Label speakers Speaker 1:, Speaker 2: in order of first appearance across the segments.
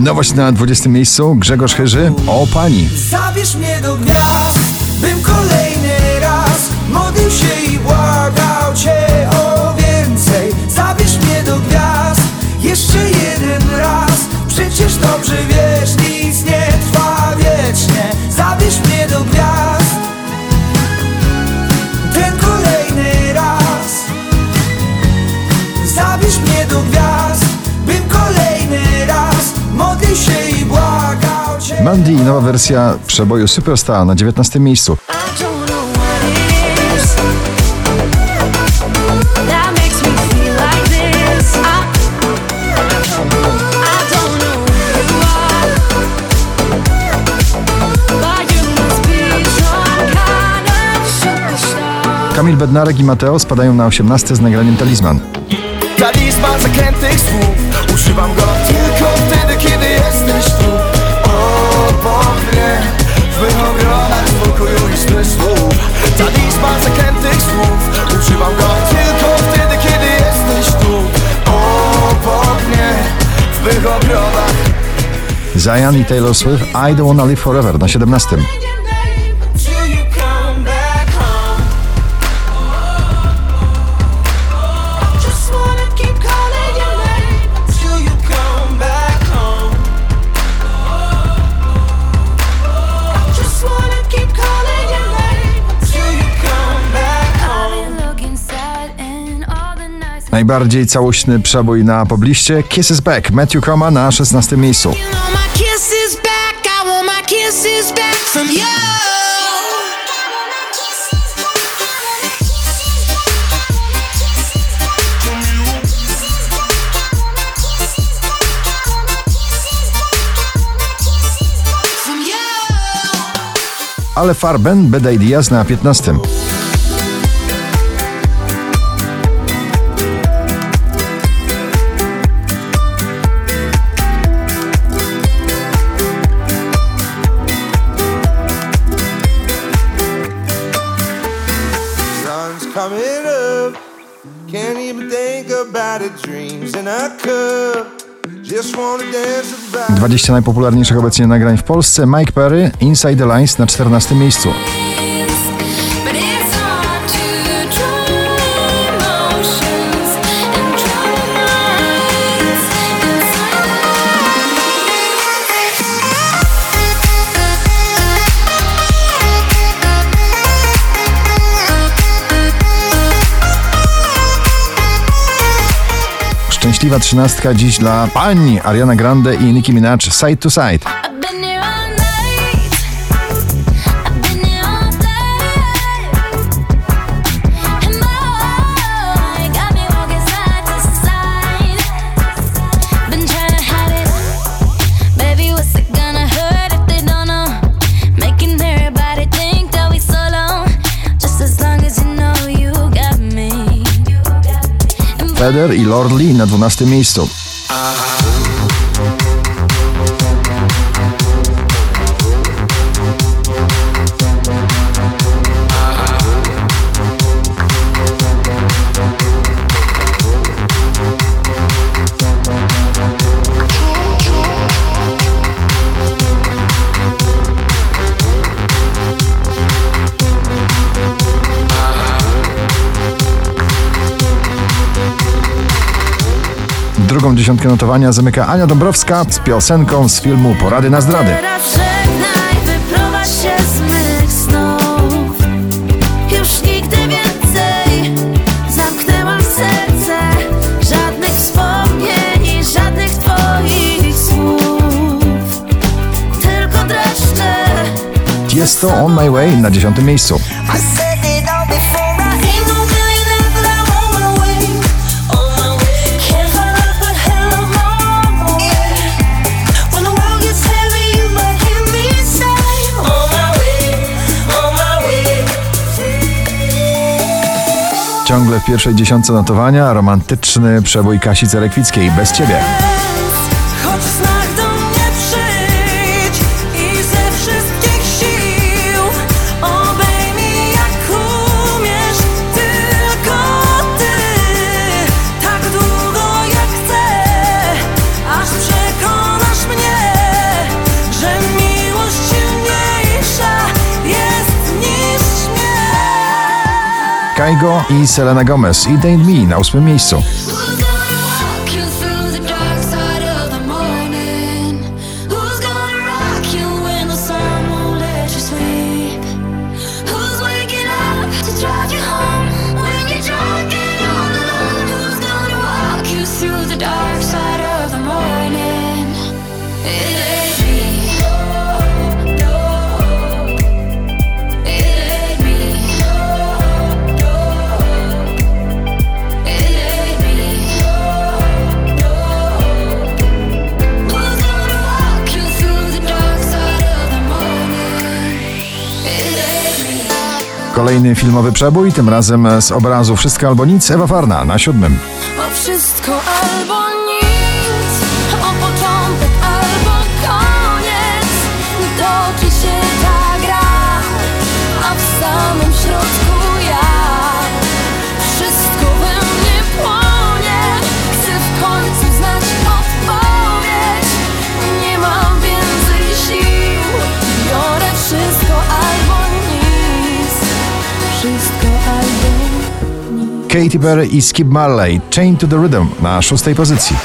Speaker 1: Nowość na 20. miejscu. Grzegorz Chyży, O Pani.
Speaker 2: Zabierz mnie do gwiazd, bym kolejny raz modlił się i błagał Cię o więcej. Zabierz mnie do gwiazd, jeszcze jeden raz. Przecież dobrze wiesz, nic nie trwa wiecznie. Zabierz mnie do gwiazd, ten kolejny raz. Zabierz mnie do gwiazd, bym kolejny raz modlił się i błagał Cię.
Speaker 1: Mandy i nowa wersja przeboju Superstar na 19. miejscu. Kamil Bednarek i Mateo spadają na 18 z nagraniem Talizman.
Speaker 2: Talizman zakrętych słów, używam go tylko wtedy, kiedy jesteś tu. Obok mnie, w mych ogrodach spokoju i zmysłów. Talizman zakrętych słów, używam go tylko wtedy, kiedy jesteś tu. Obok mnie, w mych ogrodach.
Speaker 1: Zayn i Taylor Swift, I Don't Wanna Live Forever na 17. Najbardziej całośny przebój na pobliście Kiss Is Back, Matthew Koma na 16. miejscu. Ale Farben, Bad Ideas na 15.
Speaker 2: Coming up, can't even think about it, dreams in a cup, just wanna dance about.
Speaker 1: 20 najpopularniejszych obecnie nagrań w Polsce. Mike Perry, Inside the Lines na 14. miejscu. Szczęśliwa 13 dziś dla pań Ariana Grande i Nicki Minaj, Side to Side. Feder i Lord Lee na 12. miejscu. Drugą dziesiątkę notowania zamyka Ania Dąbrowska z piosenką z filmu Porady na zdrady.
Speaker 3: Teraz żegnaj, wyprowadź się z mych snów. Już nigdy więcej zamknęłam serce. Żadnych wspomnień, żadnych twoich słów. Tylko dreszcze.
Speaker 1: Jest to On My Way na 10. miejscu. Ciągle w pierwszej dziesiątce notowania romantyczny przebój Kasi Cerekwickiej, Bez ciebie.
Speaker 3: Choć w snach do mnie przyjdź i ze wszystkich sił obejmij jak umiesz, tylko ty. Tak długo jak chcę, aż przekonasz mnie.
Speaker 1: Kygo i Selena Gomez. It Ain't Me na 8. miejscu. Kolejny filmowy przebój, tym razem z obrazu Wszystko albo nic, Ewa Farna na 7.
Speaker 3: O wszystko albo nic, o początek albo koniec. Toczy się ta gra, a w samym środku ja. Wszystko we mnie płonie, chcę w końcu znać odpowiedź. Nie mam więcej sił, biorę wszystko albo nic. Wszystko albo nic.
Speaker 1: Katy Perry i Skip Marley, Chained to the Rhythm na 6. pozycji.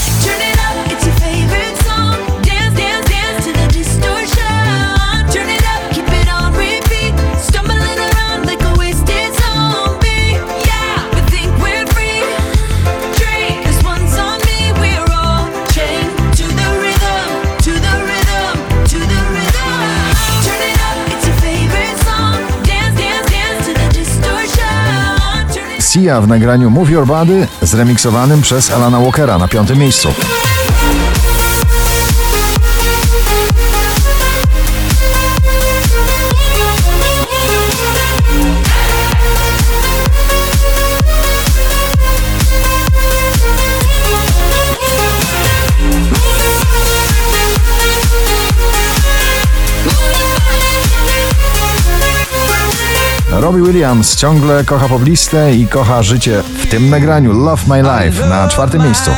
Speaker 1: Sia w nagraniu Move Your Body zremiksowanym przez Alana Walkera na 5. miejscu. Robbie Williams ciągle kocha poblistę i kocha życie w tym nagraniu Love My Life na 4. miejscu.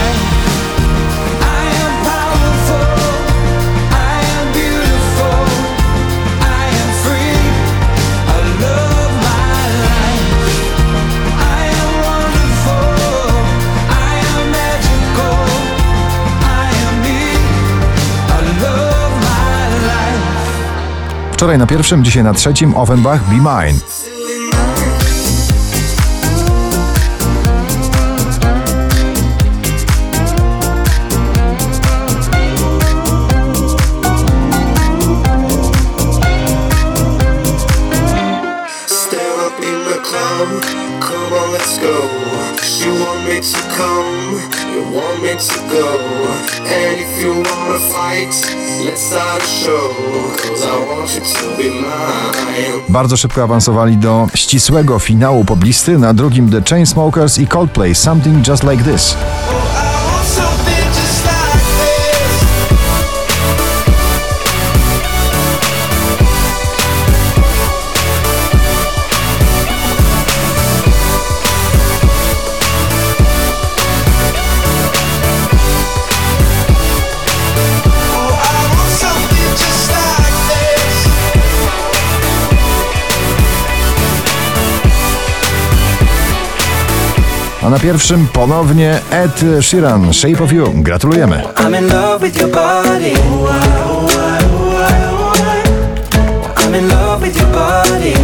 Speaker 1: Wczoraj na 1., dzisiaj na 3. Offenbach Be Mine.
Speaker 2: Come on, let's go. You want me to come, you want me to go. And if you wanna fight, let's start a show. 'Cause I want you to be mine.
Speaker 1: Bardzo szybko awansowali do ścisłego finału poblisty, na 2. The Chainsmokers i Coldplay Something Just Like This. A na 1. ponownie Ed Sheeran, Shape of You. Gratulujemy.
Speaker 4: I'm in love with your body. I'm in love with your body.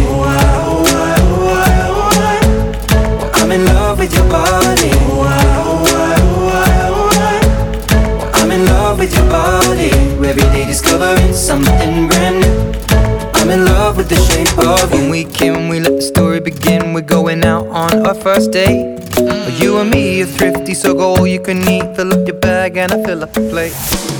Speaker 4: I'm in love with your body. I'm in love with your body. Every day discovering something brand new. I'm in love with the shape of you. When we came, we let the story begin. We're going out on our first date. You and me are thrifty, so go all you can eat. Fill up your bag and I fill up the plate.